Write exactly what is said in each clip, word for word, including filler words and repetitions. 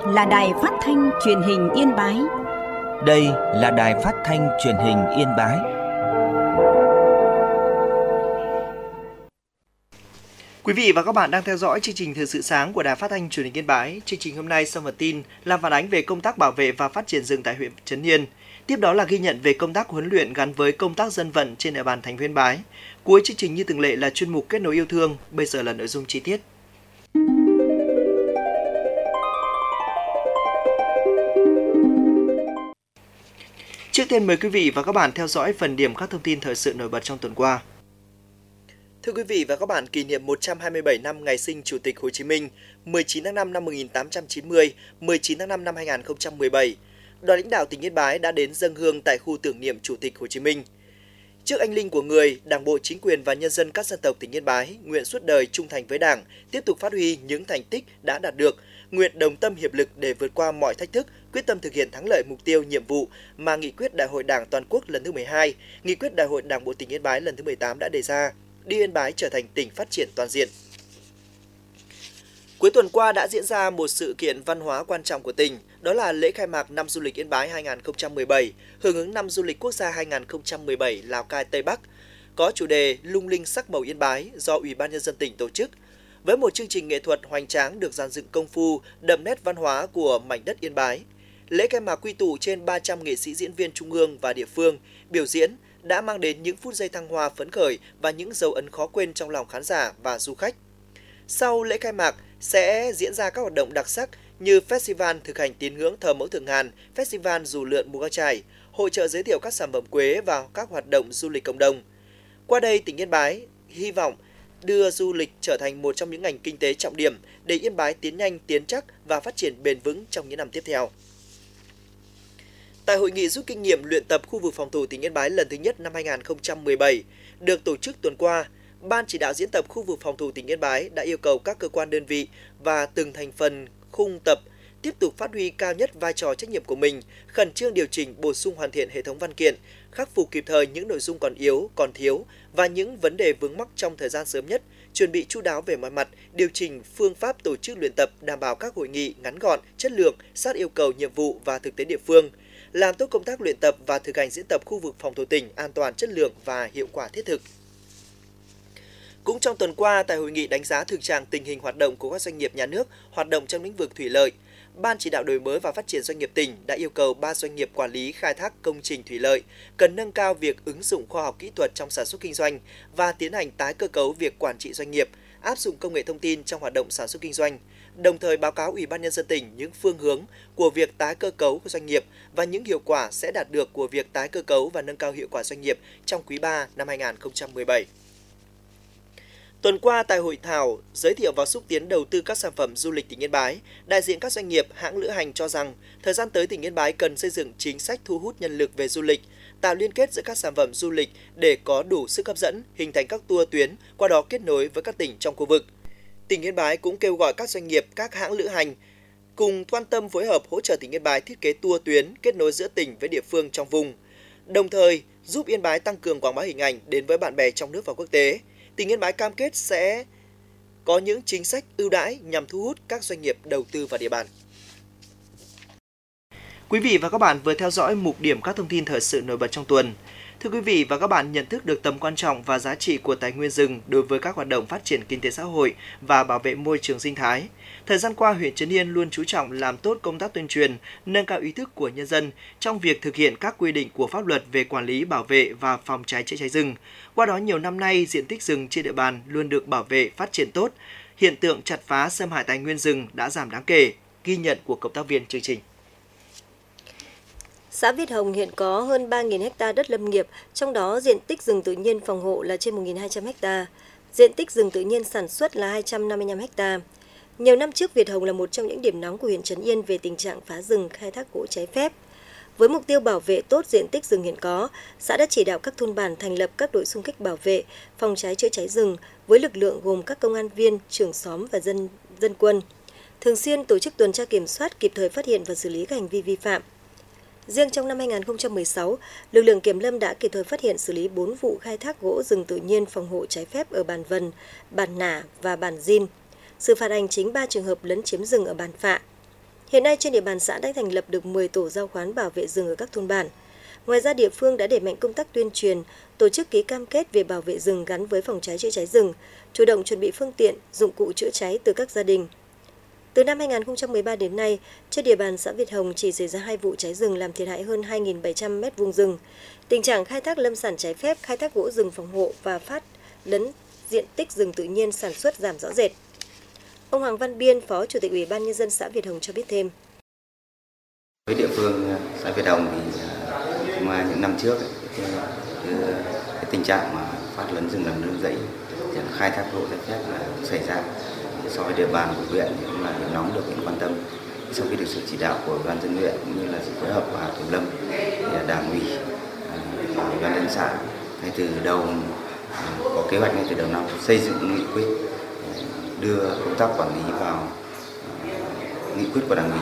là Đài Phát thanh Truyền hình Yên Bái. Đây là Đài Phát thanh Truyền hình Yên Bái. Quý vị và các bạn đang theo dõi chương trình Thời sự sáng của Đài Phát thanh Truyền hình Yên Bái. Chương trình hôm nay sau phần tin là phản ánh về công tác bảo vệ và phát triển rừng tại huyện Trấn Yên. Tiếp đó là ghi nhận về công tác huấn luyện gắn với công tác dân vận trên địa bàn thành phố Yên Bái. Cuối chương trình như thường lệ là chuyên mục Kết nối yêu thương. Bây giờ là nội dung chi tiết. Trước tiên mời quý vị và các bạn theo dõi phần điểm các thông tin thời sự nổi bật trong tuần qua. Thưa quý vị và các bạn, kỷ niệm một trăm hai mươi bảy năm ngày sinh Chủ tịch Hồ Chí Minh, mười chín tháng năm năm một nghìn tám trăm chín mươi, mười chín tháng năm năm hai nghìn không trăm mười bảy, đoàn lãnh đạo tỉnh Yên Bái đã đến dâng hương tại khu tưởng niệm Chủ tịch Hồ Chí Minh. Trước anh linh của người, Đảng bộ, chính quyền và nhân dân các dân tộc tỉnh Yên Bái nguyện suốt đời trung thành với Đảng, tiếp tục phát huy những thành tích đã đạt được, nguyện đồng tâm hiệp lực để vượt qua mọi thách thức, quyết tâm thực hiện thắng lợi mục tiêu, nhiệm vụ mà Nghị quyết Đại hội Đảng toàn quốc lần thứ mười hai, Nghị quyết Đại hội Đảng bộ tỉnh Yên Bái lần thứ mười tám đã đề ra, đưa Yên Bái trở thành tỉnh phát triển toàn diện. Cuối tuần qua đã diễn ra một sự kiện văn hóa quan trọng của tỉnh, đó là lễ khai mạc năm du lịch Yên Bái hai nghìn không trăm mười bảy, hưởng ứng năm du lịch quốc gia hai nghìn không trăm mười bảy Lào Cai Tây Bắc, có chủ đề Lung linh sắc màu Yên Bái do Ủy ban Nhân dân tỉnh tổ chức. Với một chương trình nghệ thuật hoành tráng được dàn dựng công phu, đậm nét văn hóa của mảnh đất Yên Bái. Lễ khai mạc quy tụ trên ba trăm nghệ sĩ diễn viên trung ương và địa phương biểu diễn đã mang đến những phút giây thăng hoa phấn khởi và những dấu ấn khó quên trong lòng khán giả và du khách. Sau lễ khai mạc sẽ diễn ra các hoạt động đặc sắc như Festival thực hành tín ngưỡng thờ mẫu Thượng Ngàn, Festival dù lượn Mù Căng Chải, hội chợ giới thiệu các sản phẩm quế và các hoạt động du lịch cộng đồng. Qua đây, tỉnh Yên Bái hy vọng đưa du lịch trở thành một trong những ngành kinh tế trọng điểm để Yên Bái tiến nhanh, tiến chắc và phát triển bền vững trong những năm tiếp theo. Tại hội nghị rút kinh nghiệm luyện tập khu vực phòng thủ tỉnh Yên Bái lần thứ nhất năm hai nghìn không trăm mười bảy được tổ chức tuần qua, Ban chỉ đạo diễn tập khu vực phòng thủ tỉnh Yên Bái đã yêu cầu các cơ quan đơn vị và từng thành phần khung tập tiếp tục phát huy cao nhất vai trò trách nhiệm của mình, khẩn trương điều chỉnh, bổ sung hoàn thiện hệ thống văn kiện, khắc phục kịp thời những nội dung còn yếu, còn thiếu và những vấn đề vướng mắc trong thời gian sớm nhất, chuẩn bị chu đáo về mọi mặt, điều chỉnh phương pháp tổ chức luyện tập, đảm bảo các hội nghị ngắn gọn, chất lượng, sát yêu cầu nhiệm vụ và thực tế địa phương, làm tốt công tác luyện tập và thực hành diễn tập khu vực phòng thủ tỉnh an toàn, chất lượng và hiệu quả thiết thực. Cũng trong tuần qua, tại hội nghị đánh giá thực trạng tình hình hoạt động của các doanh nghiệp nhà nước hoạt động trong lĩnh vực thủy lợi, Ban chỉ đạo đổi mới và phát triển doanh nghiệp tỉnh đã yêu cầu ba doanh nghiệp quản lý khai thác công trình thủy lợi cần nâng cao việc ứng dụng khoa học kỹ thuật trong sản xuất kinh doanh và tiến hành tái cơ cấu việc quản trị doanh nghiệp, áp dụng công nghệ thông tin trong hoạt động sản xuất kinh doanh, đồng thời báo cáo Ủy ban Nhân dân tỉnh những phương hướng của việc tái cơ cấu của doanh nghiệp và những hiệu quả sẽ đạt được của việc tái cơ cấu và nâng cao hiệu quả doanh nghiệp trong quý ba năm hai nghìn không trăm mười bảy. Tuần qua tại hội thảo giới thiệu và xúc tiến đầu tư các sản phẩm du lịch tỉnh Yên Bái, đại diện các doanh nghiệp, hãng lữ hành cho rằng thời gian tới tỉnh Yên Bái cần xây dựng chính sách thu hút nhân lực về du lịch, tạo liên kết giữa các sản phẩm du lịch để có đủ sức hấp dẫn, hình thành các tour tuyến, qua đó kết nối với các tỉnh trong khu vực. Tỉnh Yên Bái cũng kêu gọi các doanh nghiệp, các hãng lữ hành cùng quan tâm phối hợp hỗ trợ tỉnh Yên Bái thiết kế tour tuyến kết nối giữa tỉnh với địa phương trong vùng, đồng thời giúp Yên Bái tăng cường quảng bá hình ảnh đến với bạn bè trong nước và quốc tế. Tỉnh Yên Bái cam kết sẽ có những chính sách ưu đãi nhằm thu hút các doanh nghiệp đầu tư vào địa bàn. Quý vị và các bạn vừa theo dõi mục điểm các thông tin thời sự nổi bật trong tuần. Thưa quý vị và các bạn, nhận thức được tầm quan trọng và giá trị của tài nguyên rừng đối với các hoạt động phát triển kinh tế xã hội và bảo vệ môi trường sinh thái. Thời gian qua, huyện Trấn Yên luôn chú trọng làm tốt công tác tuyên truyền, nâng cao ý thức của nhân dân trong việc thực hiện các quy định của pháp luật về quản lý, bảo vệ và phòng cháy chữa cháy rừng. Qua đó, nhiều năm nay, diện tích rừng trên địa bàn luôn được bảo vệ, phát triển tốt. Hiện tượng chặt phá, xâm hại tài nguyên rừng đã giảm đáng kể, ghi nhận của cộng tác viên chương trình. Xã Việt Hồng hiện có hơn ba nghìn ha đất lâm nghiệp, trong đó diện tích rừng tự nhiên phòng hộ là trên một nghìn hai trăm ha, diện tích rừng tự nhiên sản xuất là hai trăm năm mươi lăm ha. Nhiều năm trước, Việt Hồng là một trong những điểm nóng của huyện Trấn Yên về tình trạng phá rừng, khai thác gỗ trái phép. Với mục tiêu bảo vệ tốt diện tích rừng hiện có, xã đã chỉ đạo các thôn bản thành lập các đội xung kích bảo vệ, phòng cháy chữa cháy rừng với lực lượng gồm các công an viên, trưởng xóm và dân dân quân, thường xuyên tổ chức tuần tra kiểm soát, kịp thời phát hiện và xử lý các hành vi vi phạm. Riêng trong năm hai nghìn không trăm mười sáu, lực lượng kiểm lâm đã kịp thời phát hiện xử lý bốn vụ khai thác gỗ rừng tự nhiên phòng hộ trái phép ở Bản Vần, Bản Nả và Bản Dìn, xử phạt hành chính ba trường hợp lấn chiếm rừng ở Bản Phạ. Hiện nay trên địa bàn xã đã thành lập được mười tổ giao khoán bảo vệ rừng ở các thôn bản. Ngoài ra, địa phương đã đẩy mạnh công tác tuyên truyền, tổ chức ký cam kết về bảo vệ rừng gắn với phòng cháy chữa cháy rừng, chủ động chuẩn bị phương tiện, dụng cụ chữa cháy từ các gia đình. Từ năm hai nghìn không trăm mười ba đến nay, trên địa bàn xã Việt Hồng chỉ xảy ra hai vụ cháy rừng làm thiệt hại hơn hai nghìn bảy trăm mét vuông rừng. Tình trạng khai thác lâm sản trái phép, khai thác gỗ rừng phòng hộ và phát lấn diện tích rừng tự nhiên sản xuất giảm rõ rệt. Ông Hoàng Văn Biên, Phó Chủ tịch Ủy ban Nhân dân xã Việt Hồng cho biết thêm. Với địa phương xã Việt Hồng thì mà những năm trước ấy, cái, cái, cái tình trạng mà phát lấn rừng làm nương rẫy, khai thác gỗ trái phép là xảy ra. So với địa bàn của huyện thì cũng là điểm nóng được huyện quan tâm. Sau khi được sự chỉ đạo của Ủy ban nhân dân huyện cũng như là sự phối hợp của hạt kiểm lâm, thì Đảng ủy và Ủy ban nhân dân xã ngay từ đầu có kế hoạch ngay từ đầu năm xây dựng nghị quyết đưa công tác quản lý vào nghị quyết của Đảng ủy,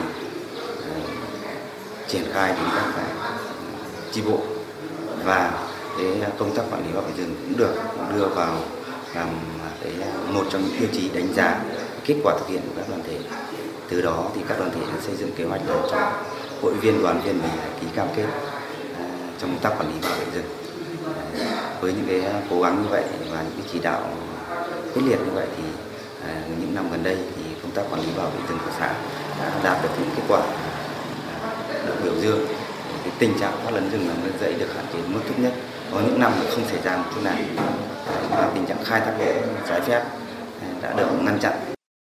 triển khai đến các chi bộ, và cái công tác quản lý bảo vệ rừng cũng được đưa vào làm cái một trong những tiêu chí đánh giá kết quả thực hiện của các đoàn thể. Từ đó thì các đoàn thể đã xây dựng kế hoạch để cho hội viên đoàn viên mình ký cam kết trong công tác quản lý bảo vệ rừng. Với những cái cố gắng như vậy và những cái chỉ đạo quyết liệt như vậy thì những năm gần đây thì công tác quản lý bảo vệ rừng của xã đã đạt được những kết quả được biểu dương. Cái tình trạng phát lấn rừng làm nương rẫy được hạn chế mức thấp nhất. Có những năm không xảy ra một chút nào. Và tình trạng khai thác gỗ trái phép đã được ngăn chặn.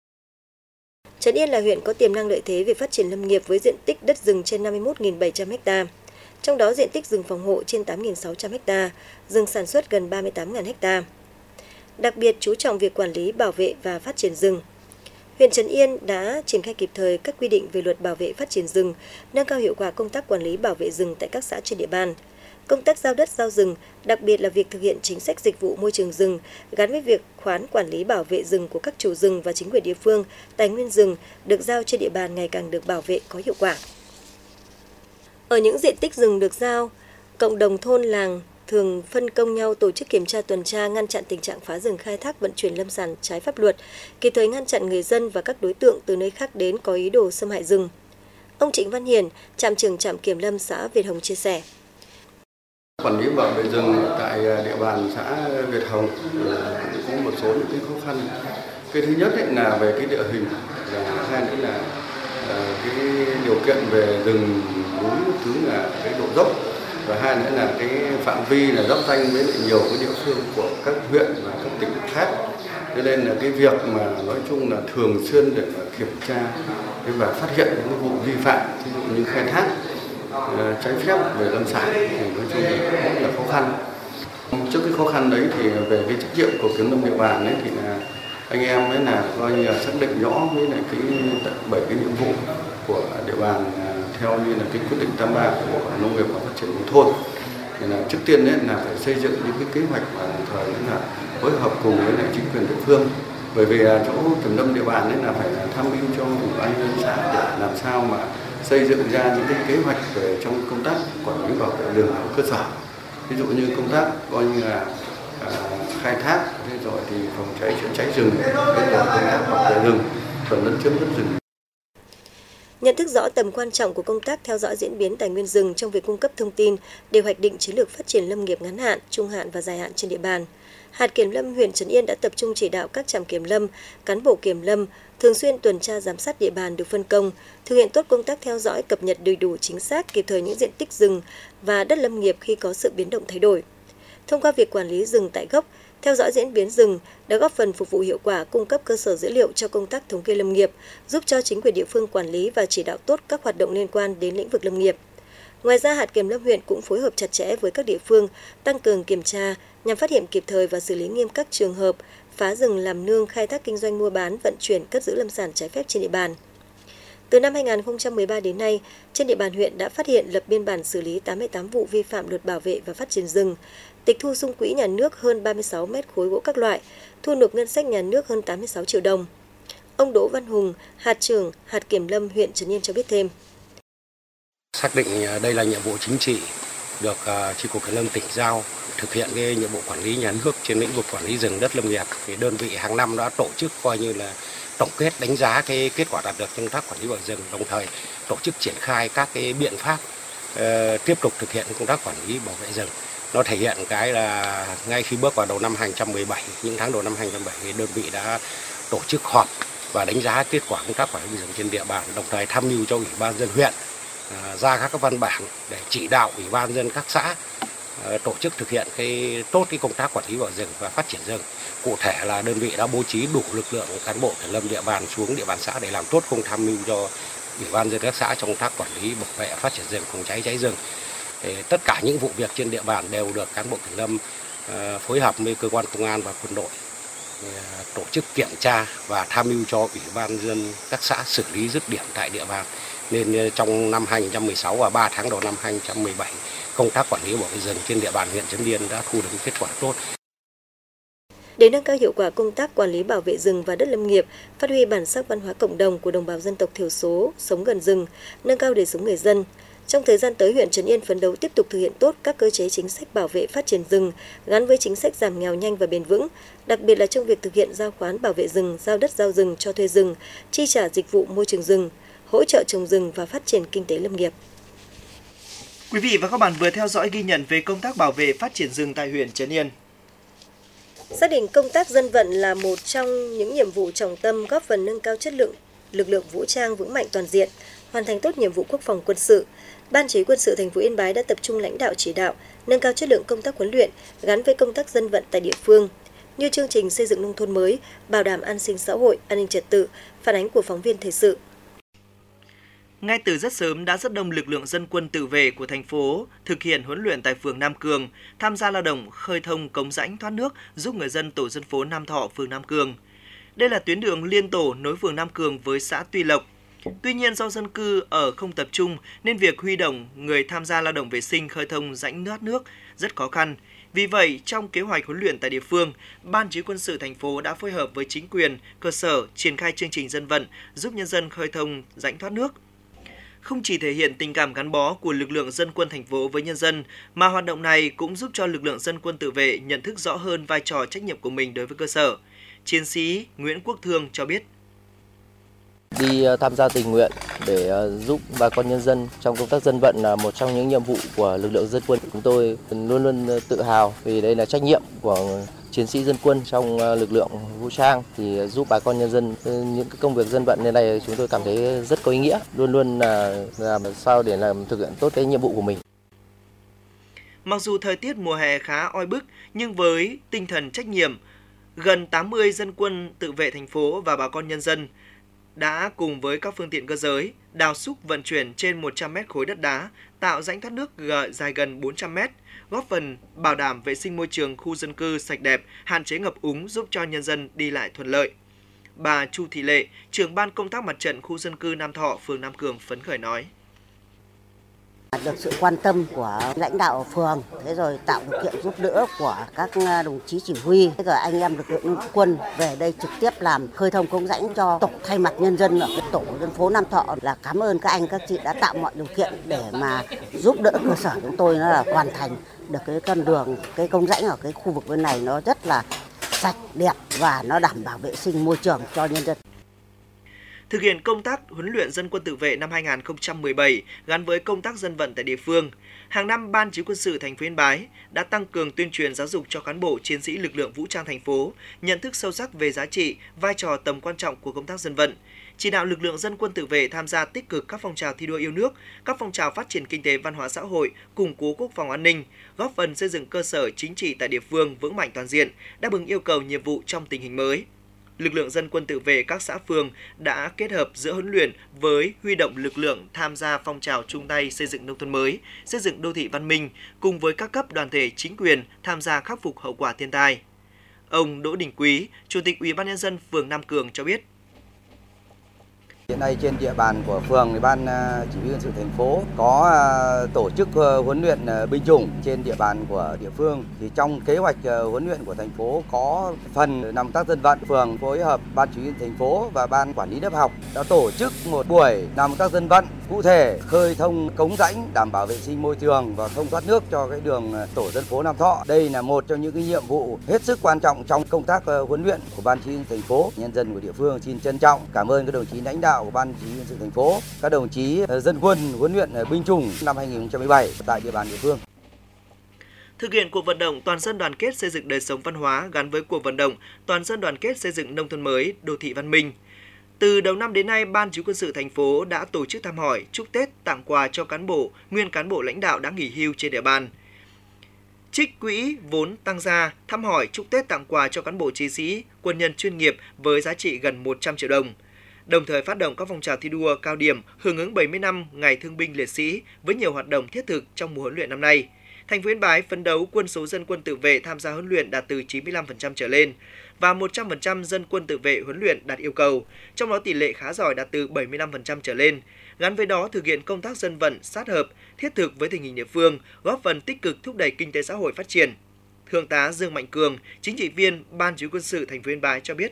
Trấn Yên là huyện có tiềm năng lợi thế về phát triển lâm nghiệp với diện tích đất rừng trên năm mươi mốt nghìn bảy trăm ha. Trong đó diện tích rừng phòng hộ trên tám nghìn sáu trăm ha, rừng sản xuất gần ba mươi tám nghìn ha. Đặc biệt chú trọng việc quản lý, bảo vệ và phát triển rừng. Huyện Trấn Yên đã triển khai kịp thời các quy định về luật bảo vệ phát triển rừng, nâng cao hiệu quả công tác quản lý bảo vệ rừng tại các xã trên địa bàn. Công tác giao đất giao rừng, đặc biệt là việc thực hiện chính sách dịch vụ môi trường rừng gắn với việc khoán quản lý bảo vệ rừng của các chủ rừng và chính quyền địa phương, tài nguyên rừng được giao trên địa bàn ngày càng được bảo vệ có hiệu quả. Ở những diện tích rừng được giao, cộng đồng thôn làng thường phân công nhau tổ chức kiểm tra tuần tra, ngăn chặn tình trạng phá rừng, khai thác, vận chuyển lâm sản trái pháp luật, kịp thời ngăn chặn người dân và các đối tượng từ nơi khác đến có ý đồ xâm hại rừng. Ông Trịnh Văn Hiền, trạm trưởng trạm kiểm lâm xã Việt Hồng chia sẻ. Quản lý bảo vệ rừng tại địa bàn xã Việt Hồng có một số những cái khó khăn. Cái thứ nhất ấy là về cái địa hình, và hai nữa là cái điều kiện về rừng núi, thứ là cái độ dốc, và hai nữa là cái phạm vi là giáp ranh với nhiều cái địa phương của các huyện và các tỉnh khác. Cho nên là cái việc mà nói chung là thường xuyên để mà kiểm tra và phát hiện những vụ vi phạm, ví dụ như khai thác trái phép về lâm sản thì nói chung là rất là khó khăn. Trước cái khó khăn đấy thì về cái trách nhiệm của kiểm lâm địa bàn ấy thì là anh em ấy là coi như là xác định rõ với lại cái bảy cái nhiệm vụ của địa bàn theo như là cái quyết định tám ba của Bộ Nông nghiệp và Phát triển nông thôn. Thì là trước tiên đấy là phải xây dựng những cái kế hoạch và đồng thời là phối hợp cùng với lại chính quyền địa phương. Bởi vì chỗ kiểm lâm địa bàn ấy là phải tham mưu cho ủy ban nhân dân xã để làm sao mà xây dựng ra những cái kế hoạch về trong công tác quản lý bảo vệ rừng ở cơ sở. Ví dụ như công tác coi như là à, khai thác, rồi thì phòng cháy chữa cháy rừng, rồi công tác bảo vệ rừng, phần lấn chiếm đất rừng. Nhận thức rõ tầm quan trọng của công tác theo dõi diễn biến tài nguyên rừng trong việc cung cấp thông tin để hoạch định chiến lược phát triển lâm nghiệp ngắn hạn, trung hạn và dài hạn trên địa bàn, Hạt Kiểm lâm huyện Trấn Yên đã tập trung chỉ đạo các trạm kiểm lâm, cán bộ kiểm lâm thường xuyên tuần tra giám sát địa bàn được phân công, thực hiện tốt công tác theo dõi, cập nhật đầy đủ chính xác kịp thời những diện tích rừng và đất lâm nghiệp khi có sự biến động thay đổi. Thông qua việc quản lý rừng tại gốc, theo dõi diễn biến rừng đã góp phần phục vụ hiệu quả, cung cấp cơ sở dữ liệu cho công tác thống kê lâm nghiệp, giúp cho chính quyền địa phương quản lý và chỉ đạo tốt các hoạt động liên quan đến lĩnh vực lâm nghiệp. Ngoài ra, Hạt Kiểm lâm huyện cũng phối hợp chặt chẽ với các địa phương, tăng cường kiểm tra nhằm phát hiện kịp thời và xử lý nghiêm các trường hợp phá rừng làm nương, khai thác kinh doanh mua bán, vận chuyển, cất giữ lâm sản trái phép trên địa bàn. Từ năm hai nghìn không trăm mười ba đến nay, trên địa bàn huyện đã phát hiện lập biên bản xử lý tám mươi tám vụ vi phạm luật bảo vệ và phát triển rừng, tịch thu sung quỹ nhà nước hơn ba mươi sáu mét khối gỗ các loại, thu nộp ngân sách nhà nước hơn tám mươi sáu triệu đồng. Ông Đỗ Văn Hùng, hạt trưởng Hạt Kiểm lâm huyện Trấn Yên cho biết thêm. Xác định đây là nhiệm vụ chính trị được Chi cục Kiểm lâm tỉnh giao thực hiện cái nhiệm vụ quản lý nhà nước trên lĩnh vực quản lý rừng đất lâm nghiệp. Thì đơn vị hàng năm đã tổ chức coi như là tổng kết đánh giá cái kết quả đạt được trong công tác quản lý bảo vệ rừng, đồng thời tổ chức triển khai các cái biện pháp uh, tiếp tục thực hiện công tác quản lý bảo vệ rừng. Nó thể hiện cái là ngay khi bước vào đầu năm hai nghìn không trăm mười bảy, những tháng đầu năm hai nghìn không trăm mười bảy, đơn vị đã tổ chức họp và đánh giá kết quả công tác quản lý rừng trên địa bàn, đồng thời tham mưu cho Ủy ban nhân dân huyện uh, ra các văn bản để chỉ đạo Ủy ban nhân dân các xã uh, tổ chức thực hiện cái tốt cái công tác quản lý bảo vệ rừng và phát triển rừng. Cụ thể là đơn vị đã bố trí đủ lực lượng cán bộ kiểm lâm địa bàn xuống địa bàn xã để làm tốt công tham mưu cho Ủy ban nhân dân các xã trong công tác quản lý bảo vệ phát triển rừng, phòng cháy cháy rừng. Để tất cả những vụ việc trên địa bàn đều được cán bộ kiểm lâm uh, phối hợp với cơ quan công an và quân đội uh, tổ chức kiểm tra và tham mưu cho Ủy ban nhân dân các xã xử lý dứt điểm tại địa bàn. Nên uh, trong năm hai nghìn không trăm mười sáu và ba tháng đầu năm hai nghìn không trăm mười bảy, công tác quản lý bảo vệ rừng trên địa bàn huyện Trấn Yên đã thu được kết quả tốt. Để nâng cao hiệu quả công tác quản lý bảo vệ rừng và đất lâm nghiệp, phát huy bản sắc văn hóa cộng đồng của đồng bào dân tộc thiểu số sống gần rừng, nâng cao đời sống người dân. Trong thời gian tới, huyện Trấn Yên phấn đấu tiếp tục thực hiện tốt các cơ chế chính sách bảo vệ phát triển rừng gắn với chính sách giảm nghèo nhanh và bền vững, đặc biệt là trong việc thực hiện giao khoán bảo vệ rừng, giao đất giao rừng cho thuê rừng, chi trả dịch vụ môi trường rừng, hỗ trợ trồng rừng và phát triển kinh tế lâm nghiệp. Quý vị và các bạn vừa theo dõi ghi nhận về công tác bảo vệ phát triển rừng tại huyện Trấn Yên. Xác định công tác dân vận là một trong những nhiệm vụ trọng tâm góp phần nâng cao chất lượng lực lượng vũ trang vững mạnh toàn diện, hoàn thành tốt nhiệm vụ quốc phòng quân sự. Ban Chỉ huy Quân sự thành phố Yên Bái đã tập trung lãnh đạo chỉ đạo, nâng cao chất lượng công tác huấn luyện gắn với công tác dân vận tại địa phương, như chương trình xây dựng nông thôn mới, bảo đảm an sinh xã hội, an ninh trật tự, phản ánh của phóng viên thời sự. Ngay từ rất sớm đã rất đông lực lượng dân quân tự vệ của thành phố thực hiện huấn luyện tại phường Nam Cường, tham gia lao động khơi thông cống rãnh thoát nước giúp người dân tổ dân phố Nam Thọ, phường Nam Cường. Đây là tuyến đường liên tổ nối phường Nam Cường với xã Tuy Lộc. Tuy nhiên do dân cư ở không tập trung nên việc huy động người tham gia lao động vệ sinh khơi thông rãnh thoát nước rất khó khăn. Vì vậy, trong kế hoạch huấn luyện tại địa phương, Ban Chỉ huy Quân sự thành phố đã phối hợp với chính quyền, cơ sở triển khai chương trình dân vận giúp nhân dân khơi thông rãnh thoát nước. Không chỉ thể hiện tình cảm gắn bó của lực lượng dân quân thành phố với nhân dân, mà hoạt động này cũng giúp cho lực lượng dân quân tự vệ nhận thức rõ hơn vai trò trách nhiệm của mình đối với cơ sở. Chiến sĩ Nguyễn Quốc Thương cho biết. Đi tham gia tình nguyện để giúp bà con nhân dân trong công tác dân vận là một trong những nhiệm vụ của lực lượng dân quân. Chúng tôi luôn luôn tự hào vì đây là trách nhiệm của chiến sĩ dân quân trong lực lượng vũ trang, thì giúp bà con nhân dân những cái công việc dân vận như này chúng tôi cảm thấy rất có ý nghĩa, luôn luôn là làm sao để làm thực hiện tốt cái nhiệm vụ của mình. Mặc dù thời tiết mùa hè khá oi bức, nhưng với tinh thần trách nhiệm, gần tám mươi dân quân tự vệ thành phố và bà con nhân dân đã cùng với các phương tiện cơ giới đào xúc vận chuyển trên một trăm mét khối đất đá, tạo rãnh thoát nước dài gần bốn trăm mét, góp phần bảo đảm vệ sinh môi trường khu dân cư sạch đẹp, hạn chế ngập úng giúp cho nhân dân đi lại thuận lợi. Bà Chu Thị Lệ, trưởng ban công tác mặt trận khu dân cư Nam Thọ, phường Nam Cường phấn khởi nói. Được sự quan tâm của lãnh đạo phường, thế rồi tạo điều kiện giúp đỡ của các đồng chí chỉ huy, thế rồi anh em lực lượng quân về đây trực tiếp làm khơi thông cống rãnh cho tổ, thay mặt nhân dân ở cái tổ dân phố Nam Thọ là cảm ơn các anh các chị đã tạo mọi điều kiện để mà giúp đỡ cơ sở chúng tôi nó là hoàn thành được cái con đường, cái cống rãnh ở cái khu vực bên này nó rất là sạch đẹp và nó đảm bảo vệ sinh môi trường cho nhân dân. Thực hiện công tác huấn luyện dân quân tự vệ năm hai nghìn không trăm mười bảy gắn với công tác dân vận tại địa phương, hàng năm Ban Chỉ huy Quân sự thành phố Yên Bái đã tăng cường tuyên truyền giáo dục cho cán bộ chiến sĩ lực lượng vũ trang thành phố nhận thức sâu sắc về giá trị, vai trò tầm quan trọng của công tác dân vận, chỉ đạo lực lượng dân quân tự vệ tham gia tích cực các phong trào thi đua yêu nước, các phong trào phát triển kinh tế văn hóa xã hội, củng cố quốc phòng an ninh, góp phần xây dựng cơ sở chính trị tại địa phương vững mạnh toàn diện, đáp ứng yêu cầu nhiệm vụ trong tình hình mới. Lực lượng dân quân tự vệ các xã phường đã kết hợp giữa huấn luyện với huy động lực lượng tham gia phong trào chung tay xây dựng nông thôn mới, xây dựng đô thị văn minh, cùng với các cấp đoàn thể chính quyền tham gia khắc phục hậu quả thiên tai. Ông Đỗ Đình Quý, Chủ tịch Ủy ban nhân dân phường Nam Cường cho biết. Hiện nay trên địa bàn của phường thì ban chỉ huy quân sự thành phố có tổ chức huấn luyện binh chủng trên địa bàn của địa phương. Thì trong kế hoạch huấn luyện của thành phố có phần làm công tác dân vận, phường phối hợp ban chỉ huy thành phố và ban quản lý lớp học đã tổ chức một buổi làm công tác dân vận cụ thể, khơi thông cống rãnh, đảm bảo vệ sinh môi trường và thông thoát nước cho cái đường tổ dân phố Nam Thọ. Đây là một trong những cái nhiệm vụ hết sức quan trọng trong công tác huấn luyện của ban chỉ huy thành phố. Nhân dân của địa phương xin trân trọng cảm ơn các đồng chí lãnh đạo của ban chỉ huy sự thành phố, các đồng chí dân quân huấn luyện binh chủng năm hai nghìn không trăm mười bảy tại địa bàn địa phương. Thực hiện cuộc vận động toàn dân đoàn kết xây dựng đời sống văn hóa gắn với cuộc vận động toàn dân đoàn kết xây dựng nông thôn mới, đô thị văn minh. Từ đầu năm đến nay, Ban Chỉ huy quân sự thành phố đã tổ chức thăm hỏi, chúc Tết, tặng quà cho cán bộ, nguyên cán bộ lãnh đạo đã nghỉ hưu trên địa bàn. Trích quỹ vốn tăng gia, thăm hỏi, chúc Tết, tặng quà cho cán bộ chiến sĩ, quân nhân chuyên nghiệp với giá trị gần một trăm triệu đồng. Đồng thời phát động các phong trào thi đua cao điểm hưởng ứng bảy mươi năm Ngày Thương binh Liệt sĩ với nhiều hoạt động thiết thực trong mùa huấn luyện năm nay. Thành phố Yên Bái phấn đấu quân số dân quân tự vệ tham gia huấn luyện đạt từ chín mươi lăm phần trăm trở lên và một trăm phần trăm dân quân tự vệ huấn luyện đạt yêu cầu, trong đó tỷ lệ khá giỏi đạt từ bảy mươi lăm phần trăm trở lên. Gắn với đó thực hiện công tác dân vận sát hợp, thiết thực với tình hình địa phương, góp phần tích cực thúc đẩy kinh tế xã hội phát triển. Thượng tá Dương Mạnh Cường, chính trị viên Ban Chỉ huy quân sự thành phố Yên Bái cho biết.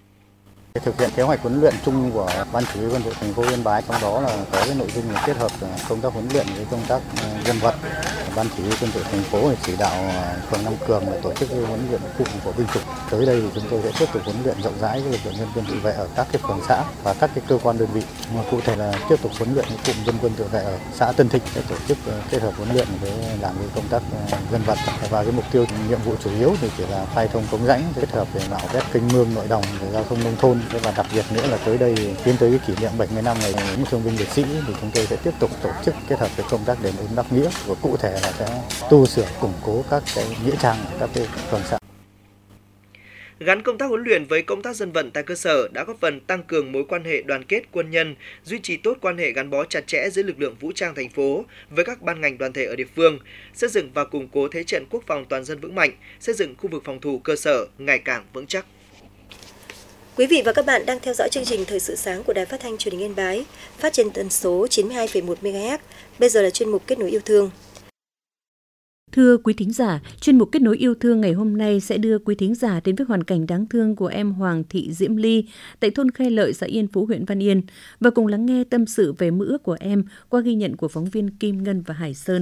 Thực hiện kế hoạch huấn luyện chung của Ban Chỉ huy quân sự thành phố Yên Bái, trong đó là có cái nội dung là kết hợp công tác huấn luyện với công tác dân vận. Ban Chỉ huy quân sự thành phố chỉ đạo phường Nam Cường là tổ chức huấn luyện cụm của binh chủng. Tới đây thì chúng tôi sẽ tiếp tục huấn luyện rộng rãi với lực lượng dân quân tự vệ ở các cái phường xã và các cái cơ quan đơn vị. Mà cụ thể là tiếp tục huấn luyện cụm dân quân tự vệ ở xã Tân Thịnh sẽ tổ chức kết hợp huấn luyện với làm cái công tác dân vận. Và cái mục tiêu nhiệm vụ chủ yếu thì chỉ là khai thông cống rãnh, kết hợp để nạo vét kênh mương nội đồng để giao thông nông thôn. Và đặc biệt nữa là tới đây tiến tới cái kỷ niệm bảy mươi năm Ngày Thương binh Liệt sĩ thì chúng tôi sẽ tiếp tục tổ chức kết hợp với công tác đền ơn đáp nghĩa, và cụ thể là sẽ tu sửa củng cố các cái nghĩa trang, các cái phường xã. Gắn công tác huấn luyện với công tác dân vận tại cơ sở đã góp phần tăng cường mối quan hệ đoàn kết quân nhân, duy trì tốt quan hệ gắn bó chặt chẽ giữa lực lượng vũ trang thành phố với các ban ngành đoàn thể ở địa phương, xây dựng và củng cố thế trận quốc phòng toàn dân vững mạnh, xây dựng khu vực phòng thủ cơ sở ngày càng vững chắc. Quý vị và các bạn đang theo dõi chương trình Thời sự sáng của Đài Phát thanh Truyền hình Yên Bái, phát trên tần số chín mươi hai phẩy một mê ga héc. Bây giờ là chuyên mục Kết nối yêu thương. Thưa quý thính giả, chuyên mục Kết nối yêu thương ngày hôm nay sẽ đưa quý thính giả đến với hoàn cảnh đáng thương của em Hoàng Thị Diễm Ly tại thôn Khe Lợi, xã Yên Phú, huyện Văn Yên và cùng lắng nghe tâm sự về mơ ước của em qua ghi nhận của phóng viên Kim Ngân và Hải Sơn.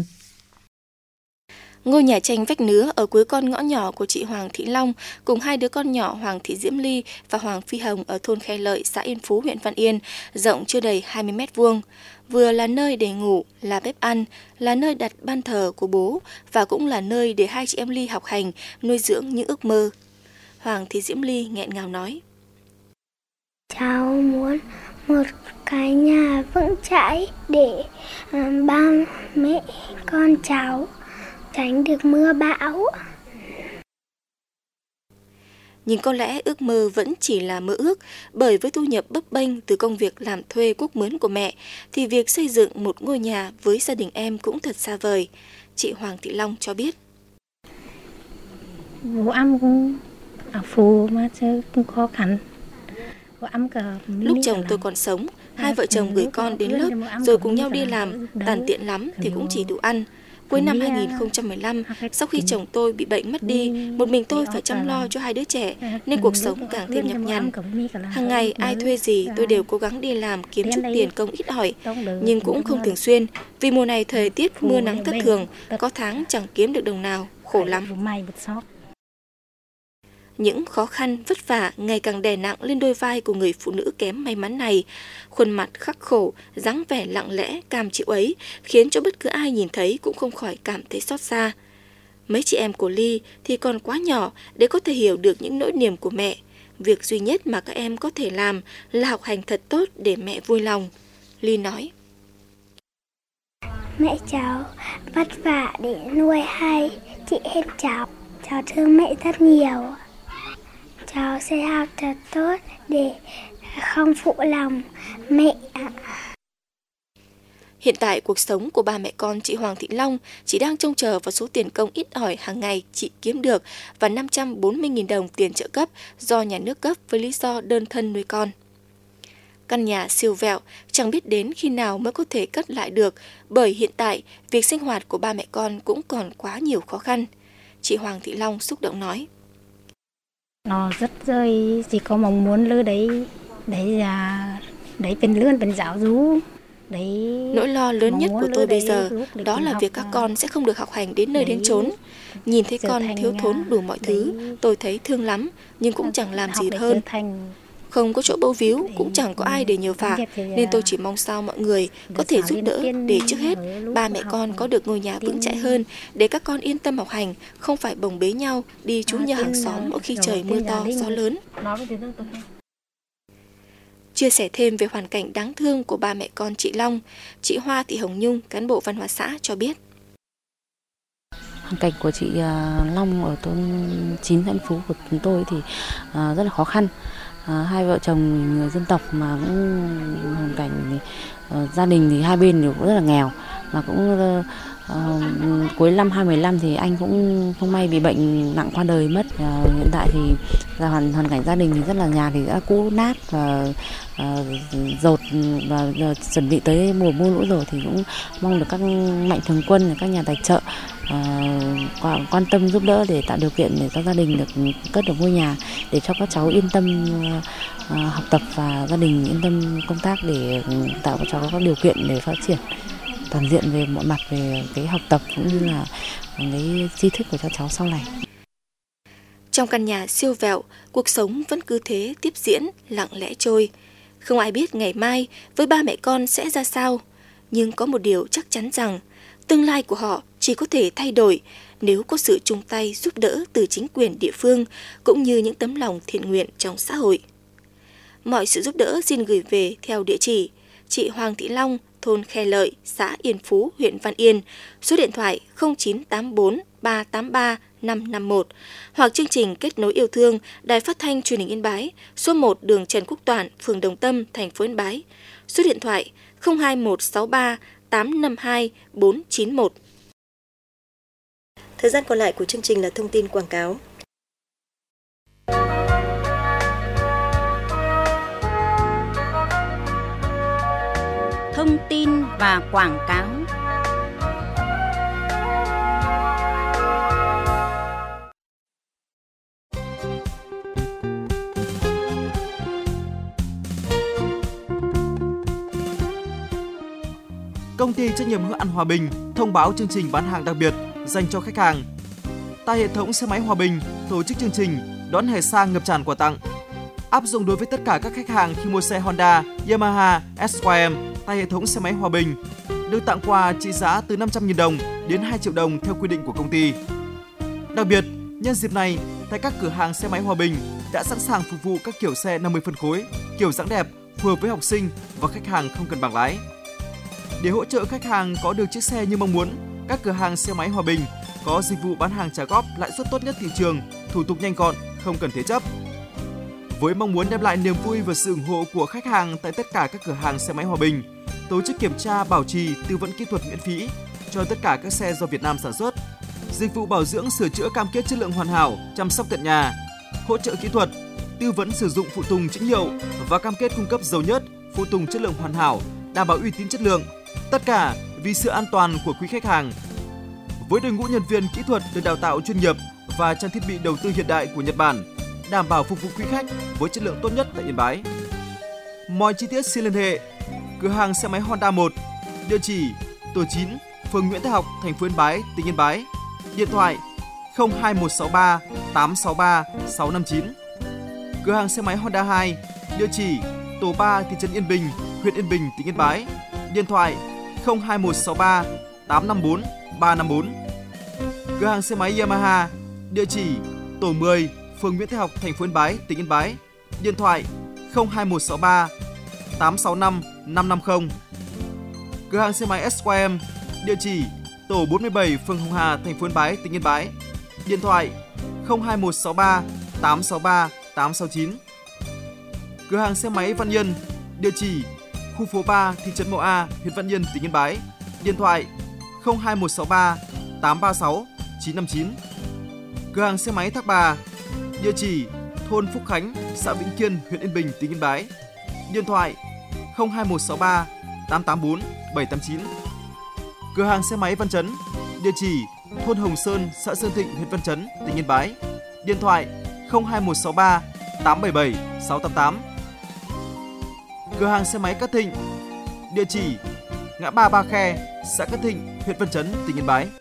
Ngôi nhà tranh vách nứa ở cuối con ngõ nhỏ của chị Hoàng Thị Long cùng hai đứa con nhỏ Hoàng Thị Diễm Ly và Hoàng Phi Hồng ở thôn Khe Lợi, xã Yên Phú, huyện Văn Yên, rộng chưa đầy hai mươi mét vuông. Vừa là nơi để ngủ, là bếp ăn, là nơi đặt ban thờ của bố và cũng là nơi để hai chị em Ly học hành, nuôi dưỡng những ước mơ. Hoàng Thị Diễm Ly nghẹn ngào nói: Cháu muốn một cái nhà vững chãi để ba mẹ con cháu tránh được mưa bão. Nhưng có lẽ ước mơ vẫn chỉ là mơ ước, bởi với thu nhập bấp bênh từ công việc làm thuê cuốc mướn của mẹ, thì việc xây dựng một ngôi nhà với gia đình em cũng thật xa vời. Chị Hoàng Thị Long cho biết. Bố em cũng ở phố mà cũng khó khăn. Lúc chồng tôi còn sống, hai vợ chồng gửi con đến lớp rồi cùng nhau đi làm, tàn tiện lắm thì cũng chỉ đủ ăn. Cuối năm hai nghìn không trăm mười lăm, sau khi chồng tôi bị bệnh mất đi, một mình tôi phải chăm lo cho hai đứa trẻ, nên cuộc sống càng thêm nhọc nhằn. Hàng ngày ai thuê gì tôi đều cố gắng đi làm kiếm chút tiền công ít ỏi, nhưng cũng không thường xuyên, vì mùa này thời tiết mưa nắng thất thường, có tháng chẳng kiếm được đồng nào, khổ lắm. Những khó khăn, vất vả ngày càng đè nặng lên đôi vai của người phụ nữ kém may mắn này. Khuôn mặt khắc khổ, dáng vẻ lặng lẽ, cam chịu ấy khiến cho bất cứ ai nhìn thấy cũng không khỏi cảm thấy xót xa. Mấy chị em của Ly thì còn quá nhỏ để có thể hiểu được những nỗi niềm của mẹ. Việc duy nhất mà các em có thể làm là học hành thật tốt để mẹ vui lòng. Ly nói: Mẹ cháu vất vả để nuôi hai chị em cháu. Cháu thương mẹ rất nhiều. Cháu sẽ học thật tốt để không phụ lòng mẹ. Hiện tại cuộc sống của ba mẹ con chị Hoàng Thị Long chỉ đang trông chờ vào số tiền công ít ỏi hàng ngày chị kiếm được và năm trăm bốn mươi nghìn đồng tiền trợ cấp do nhà nước cấp với lý do đơn thân nuôi con. Căn nhà siêu vẹo chẳng biết đến khi nào mới có thể cất lại được, bởi hiện tại việc sinh hoạt của ba mẹ con cũng còn quá nhiều khó khăn. Chị Hoàng Thị Long xúc động nói. Nó rất rơi, chỉ có mong muốn lứa đấy, đấy là đấyเป็นเรื่องเป็นgiáo dục. Đấy, nỗi lo lớn nhất của tôi bây giờ đó là việc các con sẽ không được học hành đến nơi đến chốn. Nhìn thấy con thiếu thốn đủ mọi thứ, tôi thấy thương lắm, nhưng cũng chẳng làm gì hơn. Không có chỗ bấu víu, cũng chẳng có ai để nhờ vả, nên tôi chỉ mong sao mọi người có thể giúp đỡ để trước hết ba mẹ con có được ngôi nhà vững chãi hơn, để các con yên tâm học hành, không phải bồng bế nhau đi trú nhờ hàng xóm mỗi khi trời mưa to gió lớn. Chia sẻ thêm về hoàn cảnh đáng thương của ba mẹ con chị Long, chị Hoa Thị Hồng Nhung, cán bộ văn hóa xã cho biết. Hoàn cảnh của chị Long ở thôn chín An Phú của chúng tôi thì rất là khó khăn. Hai vợ chồng người dân tộc mà cũng hoàn cảnh gia đình thì hai bên đều cũng rất là nghèo, mà cũng uh, cuối năm hai không một lăm thì anh cũng không may bị bệnh nặng qua đời mất. Uh, hiện tại thì là hoàn hoàn cảnh gia đình thì rất là nhà thì đã cũ nát và uh, dột, và giờ chuẩn bị tới mùa mưa lũ rồi thì cũng mong được các mạnh thường quân, các nhà tài trợ uh, quan tâm giúp đỡ để tạo điều kiện để cho gia đình được cất được ngôi nhà, để cho các cháu yên tâm uh, học tập và gia đình yên tâm công tác, để tạo cho các điều kiện để phát triển toàn diện về mọi mặt, về cái học tập cũng như là cái tri thức của các cháu sau này. Trong căn nhà siêu vẹo, cuộc sống vẫn cứ thế tiếp diễn, lặng lẽ trôi. Không ai biết ngày mai với ba mẹ con sẽ ra sao, nhưng có một điều chắc chắn rằng tương lai của họ chỉ có thể thay đổi nếu có sự chung tay giúp đỡ từ chính quyền địa phương cũng như những tấm lòng thiện nguyện trong xã hội. Mọi sự giúp đỡ xin gửi về theo địa chỉ chị Hoàng Thị Long, thôn Khe Lợi, xã Yên Phú, huyện Văn Yên, số điện thoại không chín tám bốn ba tám ba năm năm một, hoặc chương trình Kết nối yêu thương, Đài Phát thanh Truyền hình Yên Bái, số một đường Trần Quốc Toản, phường Đồng Tâm, thành phố Yên Bái, số điện thoại không hai một sáu ba tám năm hai bốn chín một. Thời gian còn lại của chương trình là thông tin quảng cáo. Thông tin và quảng cáo. Công ty trách nhiệm hữu hạn Hòa Bình thông báo chương trình bán hàng đặc biệt dành cho khách hàng. Tại hệ thống xe máy Hòa Bình tổ chức chương trình đón hè sang ngập tràn quà tặng, áp dụng đối với tất cả các khách hàng khi mua xe Honda, Yamaha, ét i em tại hệ thống xe máy Hòa Bình, được tặng quà trị giá từ năm trăm nghìn đồng đến hai triệu đồng theo quy định của công ty. Đặc biệt, nhân dịp này, tại các cửa hàng xe máy Hòa Bình đã sẵn sàng phục vụ các kiểu xe năm mươi phân khối, kiểu dáng đẹp, phù hợp với học sinh và khách hàng không cần bằng lái. Để hỗ trợ khách hàng có được chiếc xe như mong muốn, các cửa hàng xe máy Hòa Bình có dịch vụ bán hàng trả góp lãi suất tốt nhất thị trường, thủ tục nhanh gọn, không cần thế chấp. Với mong muốn đem lại niềm vui và sự ủng hộ của khách hàng tại tất cả các cửa hàng xe máy Hòa Bình, tổ chức kiểm tra, bảo trì, tư vấn kỹ thuật miễn phí cho tất cả các xe do Việt Nam sản xuất, dịch vụ bảo dưỡng sửa chữa cam kết chất lượng hoàn hảo, chăm sóc tận nhà, hỗ trợ kỹ thuật, tư vấn sử dụng phụ tùng chính hiệu và cam kết cung cấp dầu nhớt, phụ tùng chất lượng hoàn hảo, đảm bảo uy tín chất lượng. Tất cả vì sự an toàn của quý khách hàng. Với đội ngũ nhân viên kỹ thuật được đào tạo chuyên nghiệp và trang thiết bị đầu tư hiện đại của Nhật Bản, đảm bảo phục vụ quý khách với chất lượng tốt nhất tại Yên Bái. Mọi chi tiết xin liên hệ cửa hàng xe máy Honda một, địa chỉ tổ chín, phường Nguyễn Thái Học, thành phố Yên Bái, tỉnh Yên Bái. Điện thoại không hai một sáu ba tám sáu ba sáu năm chín. Cửa hàng xe máy Honda hai, địa chỉ tổ ba, thị trấn Yên Bình, huyện Yên Bình, tỉnh Yên Bái. Điện thoại không hai một sáu ba tám năm bốn ba năm bốn. Cửa hàng xe máy Yamaha, địa chỉ tổ mười, phường Nguyễn Thái Học, thành phố Yên Bái, tỉnh Yên Bái. Điện thoại không hai một sáu ba tám sáu năm năm năm không. Cửa hàng xe máy ét i em, địa chỉ tổ bốn mươi bảy, phường Hồng Hà, thành phố Yên Bái, tỉnh Yên Bái. Điện thoại không hai một sáu ba tám sáu ba tám sáu chín. Cửa hàng xe máy Văn Nhân, địa chỉ khu phố ba, thị trấn Mậu A, huyện Văn Yên, tỉnh Yên Bái. Điện thoại không hai một sáu ba tám ba sáu chín năm chín. Cửa hàng xe máy Thác Bà, địa chỉ thôn Phúc Khánh, xã Vĩnh Kiên, huyện Yên Bình, tỉnh Yên Bái. Điện thoại không hai một sáu ba tám tám bốn bảy tám chín. Cửa hàng xe máy Văn Chấn, địa chỉ thôn Hồng Sơn, xã Sơn Thịnh, huyện Văn Chấn, tỉnh Yên Bái. Điện thoại không hai một sáu ba tám bảy bảy sáu tám tám. Cửa hàng xe máy Cát Thịnh, địa chỉ ngã ba Ba Khe, xã Cát Thịnh, huyện Văn Chấn, tỉnh Yên Bái.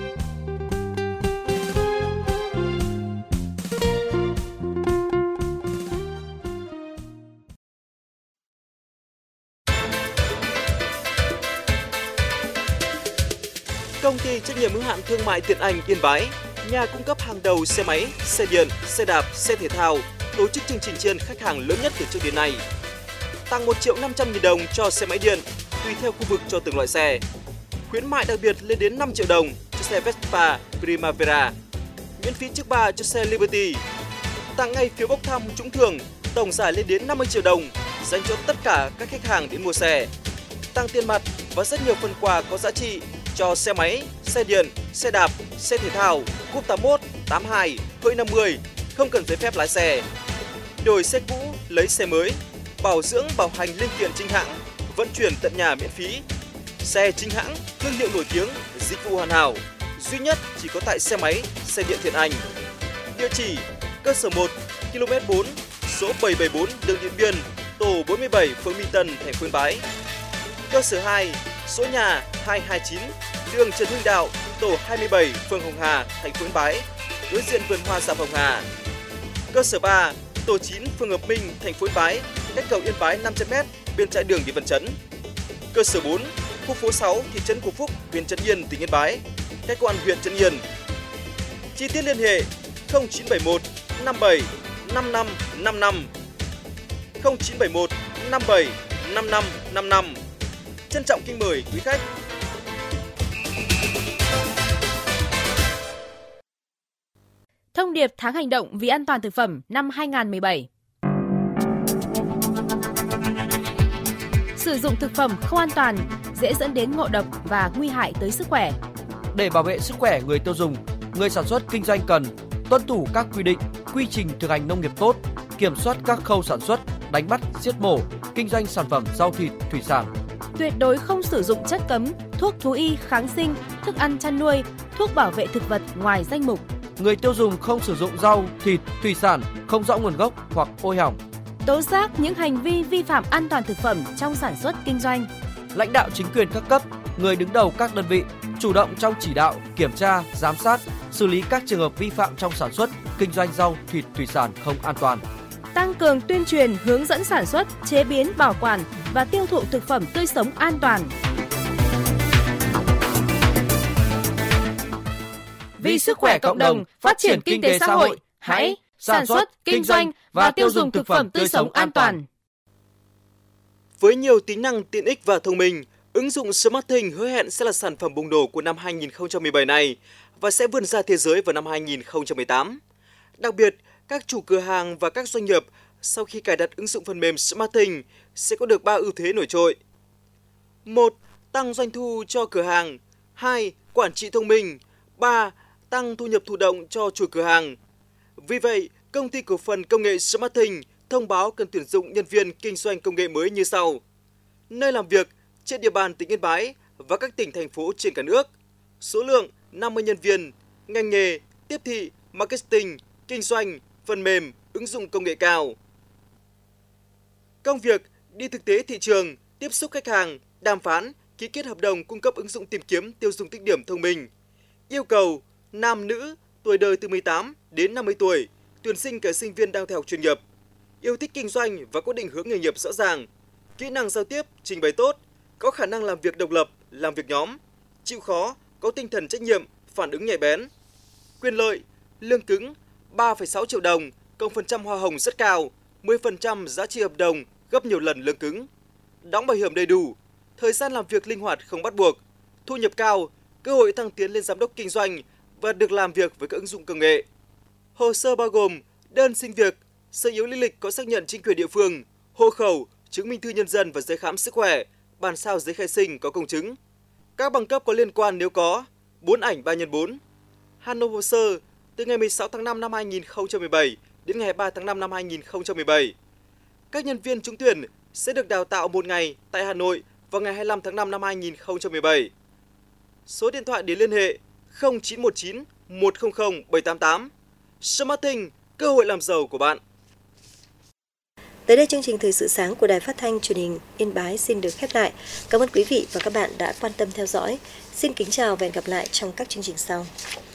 Công ty trách nhiệm hữu hạn thương mại Tiện Anh Yên Bái, nhà cung cấp hàng đầu xe máy, xe điện, xe đạp, xe thể thao, tổ chức chương trình tri ân khách hàng lớn nhất từ trước đến nay. Tặng một triệu năm trăm nghìn đồng cho xe máy điện, tùy theo khu vực cho từng loại xe. Khuyến mại đặc biệt lên đến năm triệu đồng cho xe Vespa Primavera, miễn phí trước bạ cho xe Liberty. Tặng ngay phiếu bốc thăm trúng thưởng, tổng giải lên đến năm mươi triệu đồng dành cho tất cả các khách hàng đến mua xe. Tặng tiền mặt và rất nhiều phần quà có giá trị cho xe máy, xe điện, xe đạp, xe thể thao, cúp tám mốt, tám hai, hơi năm mươi, không cần giấy phép lái xe. Đổi xe cũ, lấy xe mới, bảo dưỡng bảo hành linh kiện chính hãng, vận chuyển tận nhà miễn phí. Xe chính hãng, thương hiệu nổi tiếng, dịch vụ hoàn hảo, duy nhất chỉ có tại xe máy, xe điện Thiện Anh. Địa chỉ cơ sở một, ki lô mét bốn, số bảy bảy bốn đường Điện Biên, tổ bốn mươi bảy, phường Minh Tân, thành phố Yên Bái. Cơ sở hai, số nhà hai hai chín, đường Trần Hưng Đạo, tổ hai mươi bảy, phường Hồng Hà, thành phố Yên Bái, đối diện vườn hoa dạo Hồng Hà. Cơ sở ba, tổ chín, phường Hợp Minh, thành phố Yên Bái, cách cầu Yên Bái năm trăm mét, bên trái đường đi Văn Chấn. Cơ sở bốn, khu phố sáu, thị trấn Cổ Phúc, huyện Trấn Yên, tỉnh Yên Bái, cách công an huyện Trấn Yên. Chi tiết liên hệ không chín bảy một năm bảy năm năm năm năm, không chín bảy một năm bảy năm năm năm năm. Trân trọng kính mời quý khách. Thông điệp tháng hành động vì an toàn thực phẩm năm hai không một bảy. Sử dụng thực phẩm không an toàn dễ dẫn đến ngộ độc và nguy hại tới sức khỏe. Để bảo vệ sức khỏe người tiêu dùng, người sản xuất kinh doanh cần tuân thủ các quy định, quy trình thực hành nông nghiệp tốt, kiểm soát các khâu sản xuất, đánh bắt, giết mổ, kinh doanh sản phẩm rau thịt, thủy sản. Tuyệt đối không sử dụng chất cấm, thuốc thú y, kháng sinh, thức ăn chăn nuôi, thuốc bảo vệ thực vật ngoài danh mục. Người tiêu dùng không sử dụng rau, thịt, thủy sản không rõ nguồn gốc hoặc ôi hỏng. Tố giác những hành vi vi phạm an toàn thực phẩm trong sản xuất kinh doanh. Lãnh đạo chính quyền các cấp, người đứng đầu các đơn vị chủ động trong chỉ đạo, kiểm tra, giám sát, xử lý các trường hợp vi phạm trong sản xuất, kinh doanh rau, thịt, thủy sản không an toàn. Tăng cường tuyên truyền, hướng dẫn sản xuất, chế biến, bảo quản và tiêu thụ thực phẩm tươi sống an toàn. Vì sức khỏe cộng đồng, phát triển kinh tế xã hội, hãy sản xuất, kinh doanh và tiêu dùng thực phẩm tươi sống an toàn. Với nhiều tính năng tiện ích và thông minh, ứng dụng SmartThings hứa hẹn sẽ là sản phẩm bùng nổ của năm hai không một bảy này và sẽ vươn ra thế giới vào năm hai không một tám. Đặc biệt, các chủ cửa hàng và các doanh nghiệp sau khi cài đặt ứng dụng phần mềm SmartThings sẽ có được ba ưu thế nổi trội. một. Tăng doanh thu cho cửa hàng. hai. Quản trị thông minh. ba. Tăng thu nhập thụ động cho chủ cửa hàng. Vì vậy, công ty cổ phần công nghệ SmartThings thông báo cần tuyển dụng nhân viên kinh doanh công nghệ mới như sau. Nơi làm việc trên địa bàn tỉnh Yên Bái và các tỉnh, thành phố trên cả nước. Số lượng năm mươi nhân viên. Ngành nghề tiếp thị, marketing, kinh doanh, phần mềm, ứng dụng công nghệ cao. Công việc đi thực tế thị trường, tiếp xúc khách hàng, đàm phán, ký kết hợp đồng cung cấp ứng dụng tìm kiếm tiêu dùng tích điểm thông minh. Yêu cầu nam nữ, tuổi đời từ mười tám đến năm mươi tuổi, tuyển sinh cả sinh viên đang theo học chuyên nghiệp. Yêu thích kinh doanh và có định hướng nghề nghiệp rõ ràng. Kỹ năng giao tiếp, trình bày tốt, có khả năng làm việc độc lập, làm việc nhóm, chịu khó, có tinh thần trách nhiệm, phản ứng nhạy bén. Quyền lợi, lương cứng ba phẩy sáu triệu đồng, cộng phần trăm hoa hồng rất cao, mười phần trăm giá trị hợp đồng, gấp nhiều lần lương cứng. Đóng bảo hiểm đầy đủ, thời gian làm việc linh hoạt không bắt buộc, thu nhập cao, cơ hội thăng tiến lên giám đốc kinh doanh và được làm việc với các ứng dụng công nghệ. Hồ sơ bao gồm đơn xin việc, sơ yếu lý lịch có xác nhận chính quyền địa phương, hộ khẩu, chứng minh thư nhân dân và giấy khám sức khỏe, bản sao giấy khai sinh có công chứng. Các bằng cấp có liên quan nếu có, bốn ảnh ba nhân bốn. Hạn nộp hồ sơ từ ngày mười sáu tháng năm năm hai nghìn không trăm mười bảy đến ngày hai mươi ba tháng năm năm hai nghìn không trăm mười bảy. Các nhân viên trúng tuyển sẽ được đào tạo một ngày tại Hà Nội vào ngày hai mươi lăm tháng năm năm hai nghìn không trăm mười bảy. Số điện thoại để liên hệ không chín một chín một không không bảy tám tám. Smarting, cơ hội làm giàu của bạn. Tới đây chương trình Thời sự sáng của Đài Phát thanh Truyền hình Yên Bái xin được khép lại. Cảm ơn quý vị và các bạn đã quan tâm theo dõi. Xin kính chào và hẹn gặp lại trong các chương trình sau.